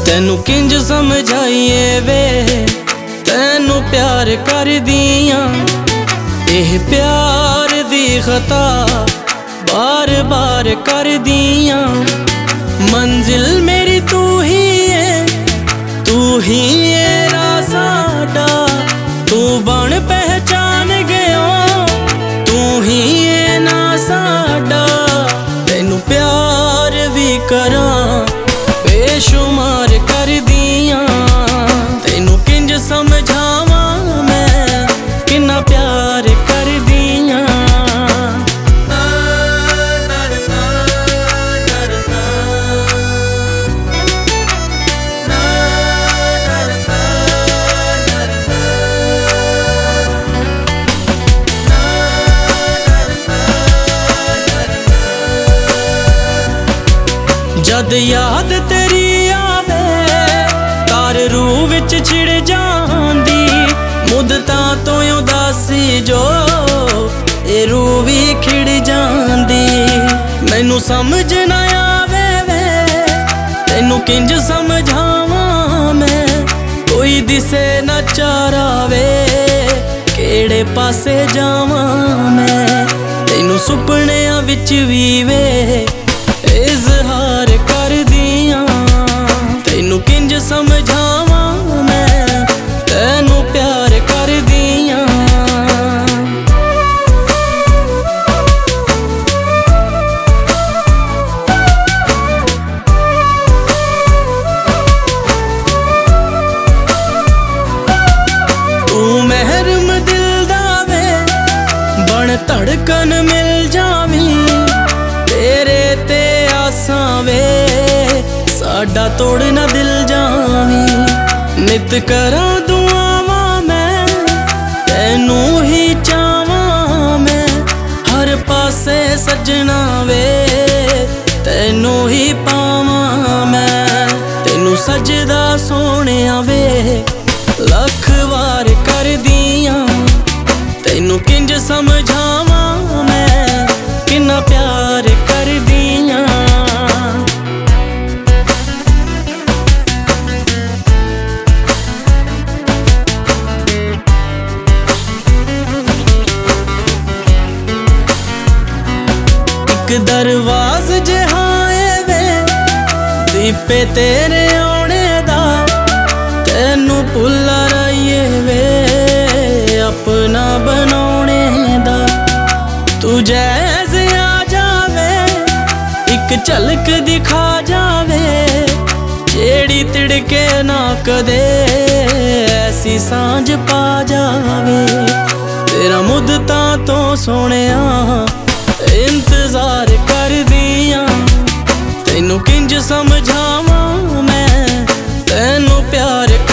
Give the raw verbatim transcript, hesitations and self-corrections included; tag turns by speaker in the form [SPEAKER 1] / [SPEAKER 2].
[SPEAKER 1] तैनू किंज समझाइए वे तैनू प्यार कर दियां। एह प्यार दी खता बार बार कर दियां। मंजिल मेरी तू ही है तू ही है साडा। तू बन पहचान गया तू ही है ना साडा। तैनू प्यार भी करा बेशुमार कर दियां। तैनू किंज समझावा मैं किन्ना प्यार कर दियां। जद याद तेरी आवे तार रूह विच छिड़ जांदी। मुद्दतां तो उदासी जो ए रूह भी खिड़ जांदी। मैनू समझ ना आवे वे तैनू किंज समझावां मैं। कोई दिसे ना चारावे केड़े पासे जावां मैं। तैनू सुपनियां विच भी वे इजहार कर दियां। तैनू किंज समझावा मैं तैनू प्यार कर दियां। तू महरम दिल दा वे बन धड़कन मिल जावी। तेरे ते आसां वे साडा तोड़ ना दिल जावी। नित करां दुआवां मैं तैनू ही चावां मैं। हर पासे सजना वे तैनू ही पावां मैं। तैनू सजदा सोहणिया वे लख वार कर दियां। तैनू किंज समझावां मैं किन्ना प्यार कर दियां। एक दरवाज जहाए वे दीपे तेरे आने दा। तैनू भुला रहिए वे अपना बनाने दा। तू जैसे आ जावे एक झलक दिखा जावे। जेड़ी तिड़के ना कदे ऐसी सांझ पा जावे। तेरा मुद्दतां तो सोहणिया इंतजार कर दियां। तैनू किंज समझावां मैं तैनू प्यार